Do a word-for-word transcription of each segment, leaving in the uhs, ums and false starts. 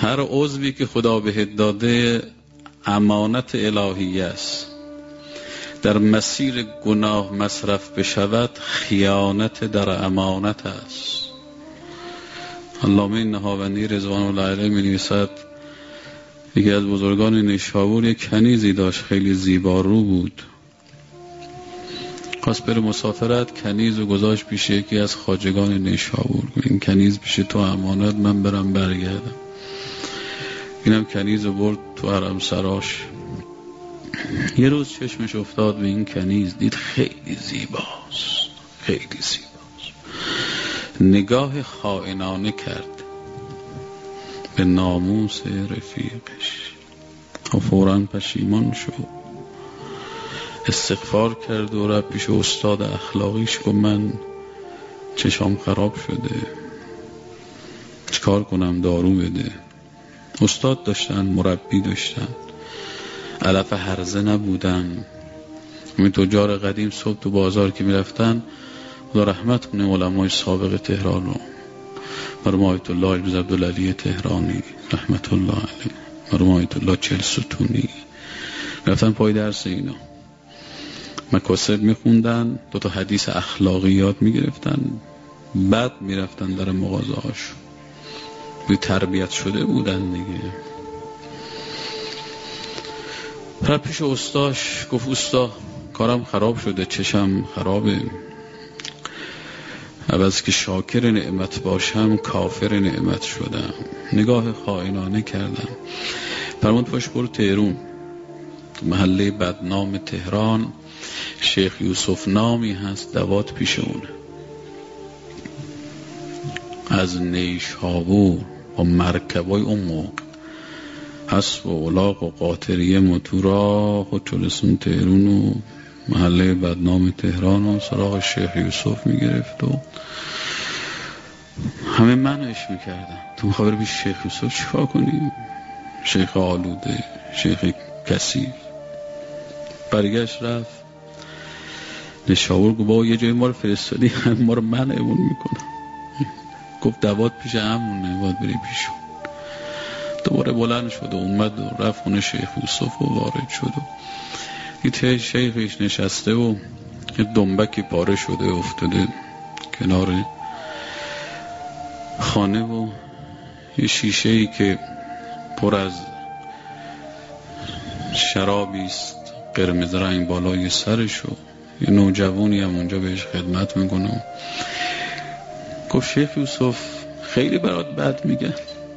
هر عضوی که خدا بهت داده امانت الهی است، در مسیر گناه مصرف بشود خیانت در امانت است. علامه نهاوندی رضوان الله علیه می نویسد یکی از بزرگان نیشابور یک کنیزی داشت، خیلی زیبارو بود، خواست بره مسافرت، کنیز و گذاشت پیش یکی از خواجگان نیشابور. این کنیز پیش تو امانت، من برم برگردم. اینم کنیز رو برد تو حرم سراش. یه روز چشمش افتاد به این کنیز، دید خیلی زیباست، خیلی زیباست. نگاه خائنانه کرد به ناموس رفیقش و فوراً پشیمان شد. استغفار کرد و رفت پیش استاد اخلاقیش، گفت من چشام خراب شده، چیکار کنم؟ دارو بده. استاد داشتن، مربی داشتن، علف هرزه نبودن. همین تجار قدیم صبح تو بازار که میرفتن، خدا رحمت کنه علمای سابق تهران رو، مرحوم آیت الله ابن عبدالعلی تهرانی رحمت الله علیه، مرحوم آیت الله چهلستونی، رفتن پای درس اینا مکاسب میخوندن، دو تا حدیث اخلاقیات میگرفتن، بعد میرفتن در مغازه هاشون. به تربیت شده بودن دیگه. پر پیش استاش گفت استا کارم خراب شده، چشم خرابه، عوض که شاکر نعمت باشم کافر نعمت شدم. نگاه خائنانه کردم. فرمود پاش برو تهرون، تو محله بدنام تهران شیخ یوسف نامی هست، دوات پیش اونه. از نیشابور با مرکبای اون موقع حسب و علاق و قاطریه موتورا خود چلسون تهرون و محله بدنام تهران و سراغ شیخ یوسف میگرفت و همه منعش میکردن. تو میخواه بری پیش شیخ یوسف چیکار کنی؟ شیخ آلوده، شیخ کثیف. برگشت رفت نشاور، گفت با یه جای ما رو فرستادی، همه ما رو منعمون میکنن. گفت دوات پیش همونه، باید بری پیشون. دوباره بلند شد و اومد و رفت خونه شیخ یوسف و وارد شد و دید شیخش نشسته و یه دنبکی پاره شده افتاده کنار خانه و یه شیشه‌ای که پر از شرابی است قرمز رنگ بالای سرش و یه نوجوانی هم اونجا بهش خدمت میکنه. گفت شیخ یوسف خیلی برات بد میگن.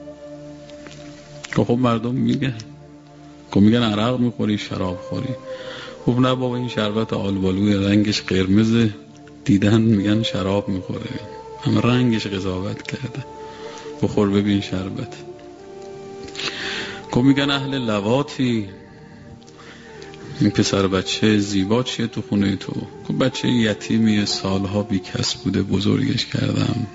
خب مردم میگن، خب میگن عرق میخوری، شراب خوری. خب نه بابا، این شربت آلبالوی رنگش قرمز دیدن میگن شراب میخوره، هم رنگش قضاوت کرده، بخور ببین شربت. خب میگن اهل لواطی، این پسر بچه زیبا چیه تو خونه تو؟ خب بچه یتیمی سالها بی کس بوده، بزرگش کردم،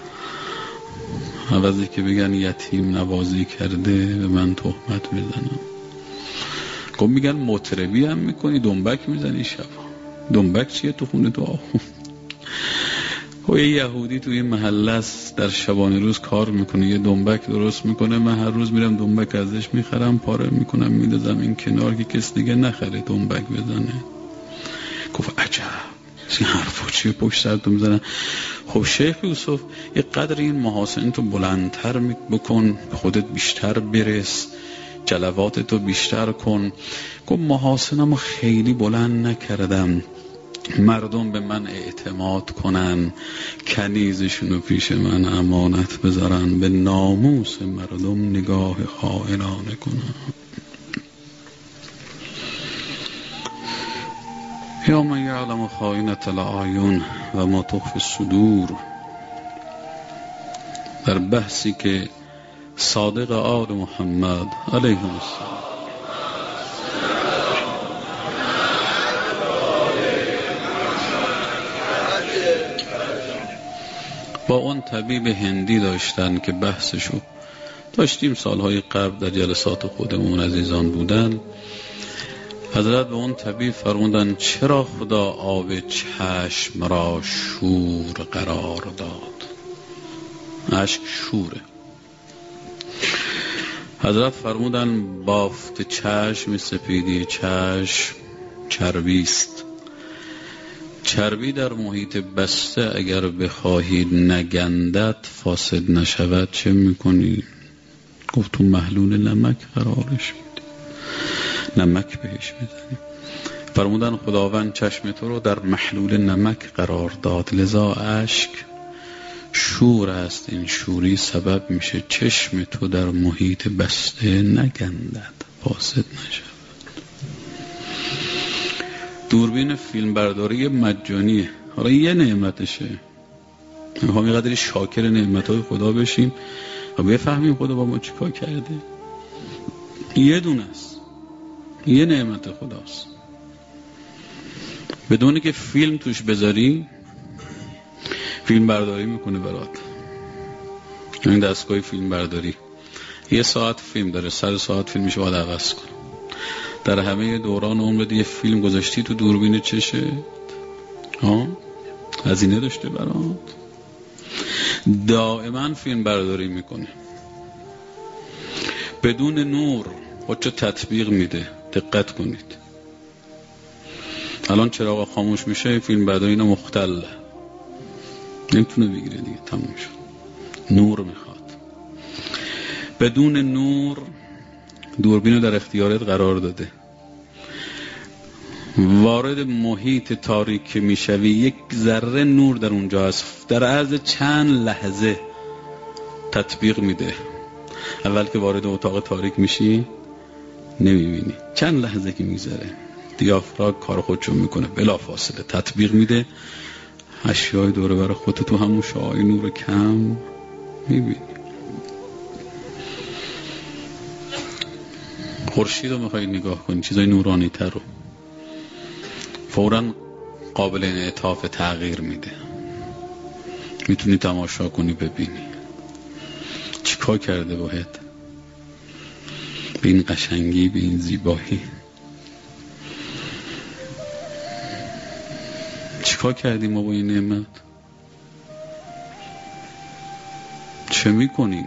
عوضی که بگن یتیم نوازی کرده به من تهمت میزنم. خب میگن مطربی هم میکنی، دنبک میزنی شب. دنبک چیه تو خونه تو آخو؟ خب یه یهودی تو این محله است، در شبانه روز کار میکنه، یه دنبک درست میکنه، من هر روز میرم دنبک ازش میخرم، پاره میکنم میدازم این کنار که کس دیگه نخره دنبک بزنه. گفت عجب، این حرفا چیه پشت سرتون میزنن؟ خب شیخ یوسف یه قدر این محاسن تو بلندتر بکن، خودت بیشتر برس، جلواتتو بیشتر کن. گفت محاسنمو خیلی بلند نکردم، مردم به من اعتماد کنن، کنیزشونو پیش من امانت بذارن، به ناموس مردم نگاه خائنانه کنن. یا من یعلم خائنة الاعین و ما تخفی الصدور، در بحثی که صادق آل محمد علیه السلام با اون طبیب هندی داشتن که بحثشو داشتیم سالهای قبل در جلسات خودمون عزیزان بودن. حضرت به اون طبیب فرمودن چرا خدا آب چشم را شور قرار داد؟ اشک شوره. حضرت فرمودن بافت چشم سپیدی چشم چربیست. چربی در محیط بسته اگر بخواهی نگندت فاسد نشود چه میکنی؟ گفت تو محلول نمک قرارش میدی، نمک بهش میزنی. فرمودن خداوند چشم تو رو در محلول نمک قرار داد، لذا اشک شور است، این شوری سبب میشه چشم تو در محیط بسته نگندد، فاسد نشود. دوربین فیلم برداری مجانیه، حالا یه نعمتشه، میخوام یه قدری شاکر نعمتهای خدا بشیم و بفهمیم خدا با ما چی کار کرده. یه دونه است، یه نعمت خداست، بدونی که فیلم توش بذاری فیلم برداری میکنه برات. این دستگاه فیلم برداری یه ساعت فیلم داره، سر ساعت فیلمش باید عوض کن. در همه دوران عمرت یه فیلم گذاشتی تو دوربین چشت، ها هزینه داشته برات، دائما فیلم برداری میکنه بدون نور. خودشو تطبیق میده، دقت کنید. الان چراغ خاموش میشه فیلم برداری اینا مختل نمیتونه بگیره دیگه، تموم شد. نور میخواد. بدون نور دوربینو در اختیارت قرار داده، وارد محیط تاریک که میشوی یک ذره نور در اونجا هست، در عرض چند لحظه تطبیق میده. اول که وارد اتاق تاریک میشی نمیبینی، چند لحظه که میگذره دیافراگم کار خودشو میکنه، بلا فاصله تطبیق میده، اشیای دوره برای خودت تو همون شعاع نور کم میبینی. خورشید رو میخوای نگاه کنی، چیزای نورانی تر رو، فوراً قابل انعطاف تغییر میده، میتونی تماشا کنی ببینی چیکار کرده باید به این قشنگی، به این زیبایی. چیکار کردیم ما با این نعمت؟ چه میکنیم؟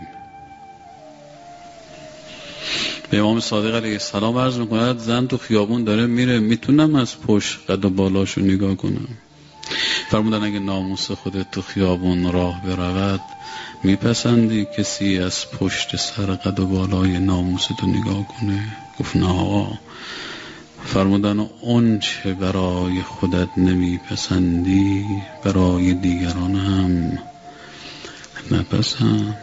به امام صادق علیه السلام عرض میکند زن تو خیابون داره میره، میتونم از پشت قد و بالاشو نگاه کنم؟ فرمودن اگه ناموس خودت تو خیابون راه برود میپسندی کسی از پشت سر قد و بالای ناموستو نگاه کنه؟ گفت نه آقا. فرمودن اون چه برای خودت نمیپسندی برای دیگران هم نپسند.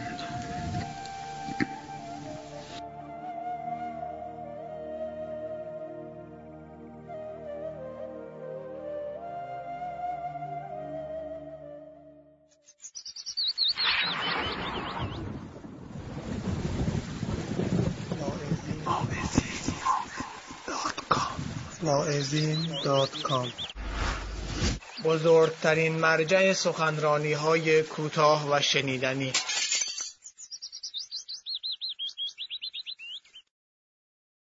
واعظین دات کام بزرگترین مرجع سخنرانی های کوتاه و شنیدنی.